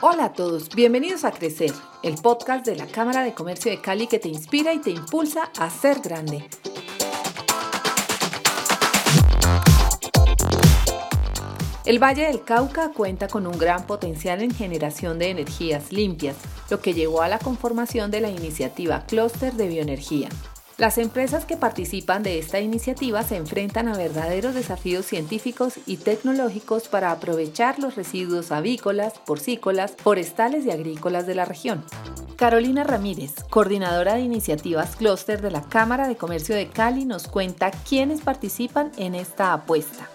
Hola a todos, bienvenidos a Crecer, el podcast de la Cámara de Comercio de Cali que te inspira y te impulsa a ser grande. El Valle del Cauca cuenta con un gran potencial en generación de energías limpias, lo que llevó a la conformación de la iniciativa Clúster de Bioenergía. Las empresas que participan de esta iniciativa se enfrentan a verdaderos desafíos científicos y tecnológicos para aprovechar los residuos avícolas, porcícolas, forestales y agrícolas de la región. Carolina Ramírez, coordinadora de iniciativas Clúster de la Cámara de Comercio de Cali, nos cuenta quiénes participan en esta apuesta.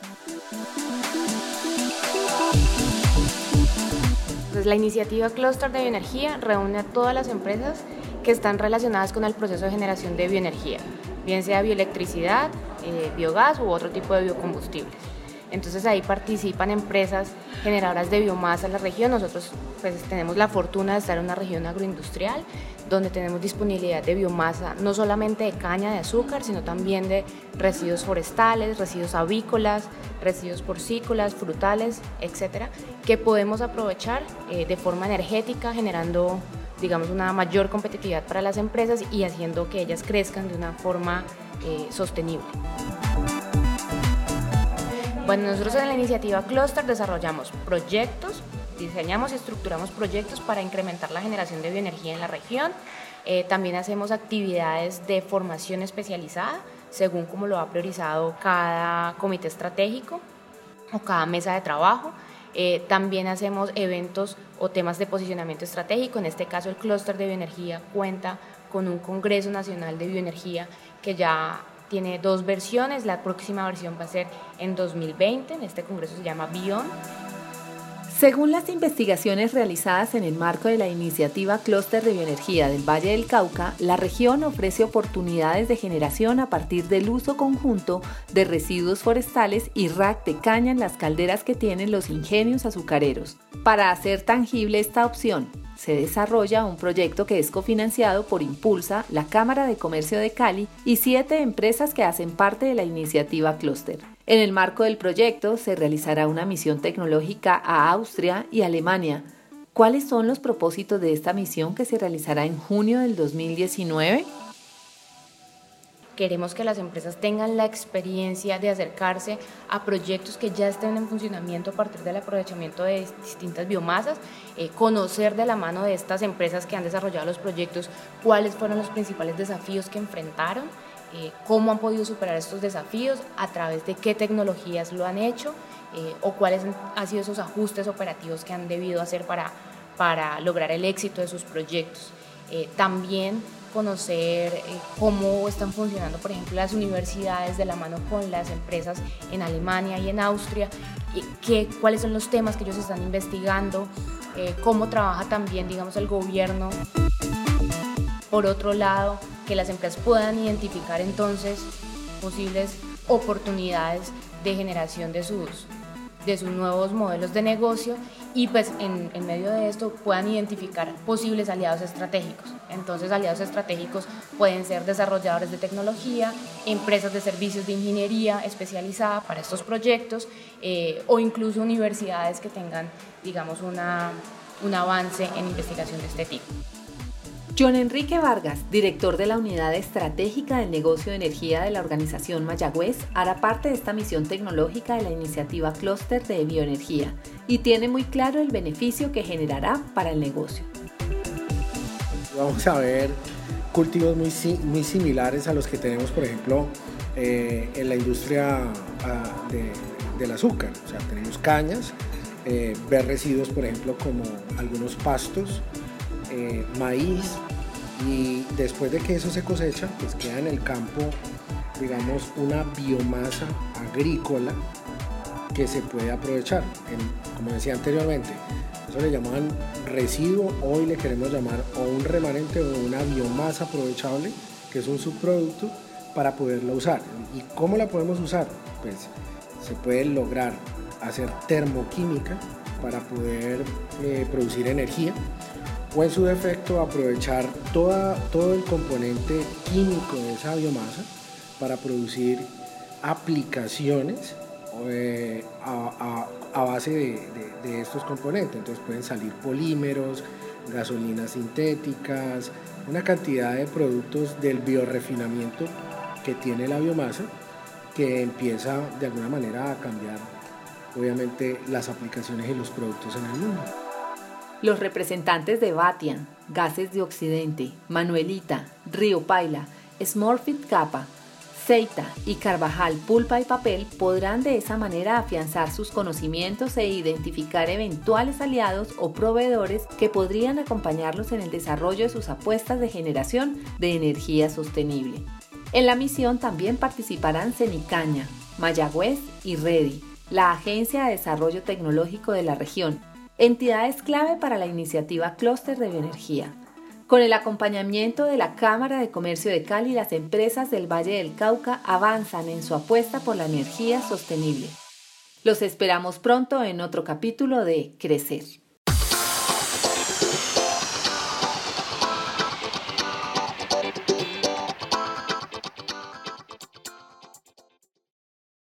Pues la iniciativa Clúster de Bioenergía reúne a todas las empresas que están relacionadas con el proceso de generación de bioenergía, bien sea bioelectricidad, biogás u otro tipo de biocombustibles. Entonces ahí participan empresas generadoras de biomasa en la región. Nosotros pues tenemos la fortuna de estar en una región agroindustrial donde tenemos disponibilidad de biomasa no solamente de caña de azúcar, sino también de residuos forestales, residuos avícolas, residuos porcícolas, frutales, etcétera, que podemos aprovechar de forma energética, generando una mayor competitividad para las empresas y haciendo que ellas crezcan de una forma sostenible. Bueno, nosotros en la iniciativa Clúster desarrollamos proyectos, diseñamos y estructuramos proyectos para incrementar la generación de bioenergía en la región. También hacemos actividades de formación especializada, según como lo ha priorizado cada comité estratégico o cada mesa de trabajo. También hacemos eventos o temas de posicionamiento estratégico. En este caso el Clúster de Bioenergía cuenta con un Congreso Nacional de Bioenergía que ya tiene 2 versiones. La próxima versión va a ser en 2020. Este congreso se llama Beyond. Según las investigaciones realizadas en el marco de la iniciativa Clúster de Bioenergía del Valle del Cauca, la región ofrece oportunidades de generación a partir del uso conjunto de residuos forestales y rack de caña en las calderas que tienen los ingenios azucareros. Para hacer tangible esta opción, se desarrolla un proyecto que es cofinanciado por Impulsa, la Cámara de Comercio de Cali y 7 empresas que hacen parte de la iniciativa Clúster. En el marco del proyecto se realizará una misión tecnológica a Austria y Alemania. ¿Cuáles son los propósitos de esta misión que se realizará en junio del 2019? Queremos que las empresas tengan la experiencia de acercarse a proyectos que ya estén en funcionamiento a partir del aprovechamiento de distintas biomasas, conocer de la mano de estas empresas que han desarrollado los proyectos cuáles fueron los principales desafíos que enfrentaron, cómo han podido superar estos desafíos, a través de qué tecnologías lo han hecho o cuáles han sido esos ajustes operativos que han debido hacer para lograr el éxito de sus proyectos. También conocer cómo están funcionando, por ejemplo, las universidades de la mano con las empresas en Alemania y en Austria, cuáles son los temas que ellos están investigando, cómo trabaja también, el gobierno. Por otro lado, que las empresas puedan identificar entonces posibles oportunidades de generación de sus nuevos modelos de negocio y pues en medio de esto puedan identificar posibles aliados estratégicos. Entonces aliados estratégicos pueden ser desarrolladores de tecnología, empresas de servicios de ingeniería especializada para estos proyectos o incluso universidades que tengan un avance en investigación de este tipo. John Enrique Vargas, director de la Unidad Estratégica del Negocio de Energía de la organización Mayagüez, hará parte de esta misión tecnológica de la iniciativa Clúster de Bioenergía y tiene muy claro el beneficio que generará para el negocio. Vamos a ver cultivos muy similares a los que tenemos, por ejemplo, en la industria del azúcar. O sea, tenemos cañas, ver residuos, por ejemplo, como algunos pastos, maíz, y después de que eso se cosecha, pues queda en el campo, una biomasa agrícola que se puede aprovechar. Como decía anteriormente, eso le llamaban residuo, hoy le queremos llamar o un remanente o una biomasa aprovechable, que es un subproducto para poderla usar. ¿Y cómo la podemos usar? Pues se puede lograr hacer termoquímica para poder producir energía, o en su defecto aprovechar todo el componente químico de esa biomasa para producir aplicaciones a base de estos componentes. Entonces pueden salir polímeros, gasolinas sintéticas, una cantidad de productos del biorrefinamiento que tiene la biomasa, que empieza de alguna manera a cambiar obviamente las aplicaciones y los productos en el mundo. Los representantes de Batian, Gases de Occidente, Manuelita, Río Paila, Smurfit Kappa, Seita y Carvajal Pulpa y Papel podrán de esa manera afianzar sus conocimientos e identificar eventuales aliados o proveedores que podrían acompañarlos en el desarrollo de sus apuestas de generación de energía sostenible. En la misión también participarán Cenicaña, Mayagüez y Redi, la Agencia de Desarrollo Tecnológico de la región, entidades clave para la iniciativa Clúster de Bioenergía. Con el acompañamiento de la Cámara de Comercio de Cali, las empresas del Valle del Cauca avanzan en su apuesta por la energía sostenible. Los esperamos pronto en otro capítulo de Crecer.